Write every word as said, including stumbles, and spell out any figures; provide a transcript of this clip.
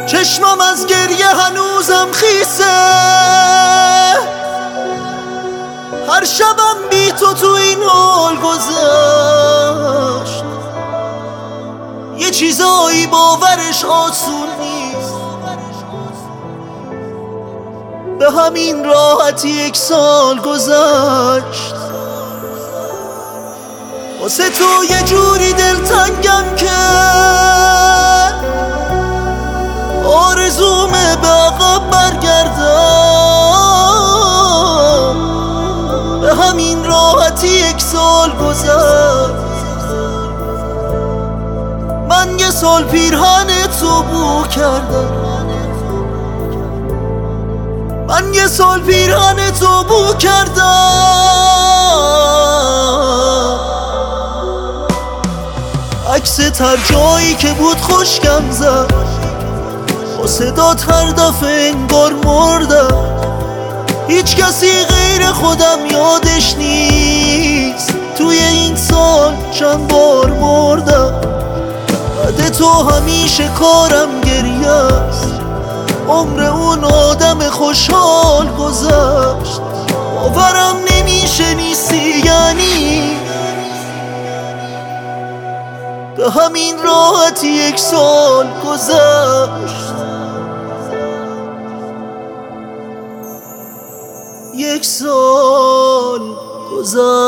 چشمم از گریه هنوزم خیسه، هر شبم بی تو تو این حال گذشت. یه چیزایی باورش آسون نیست، به همین راحتی یک سال گذشت. واسه تو یه جوری دلتنگم که آرزومه به عقب برگردم، به همین راحتی یک سال گذشت. من یه سال پیرهن تو بو کردم، من یه سال پیرهن تو بو کردم. عکست هر جایی که بود خوشگم زد، با صدات هر دفعه انگار مردم. هیچ کسی غیر خودم یادش نیست، توی این سال چند بار مردم. بعد تو همیشه کارم گریه است، عمر اون آدم خوشحال گذشت. باورم نمیشه نیستی، یعنی به همین راحتی یک سال گذشت. یک سال گذشت.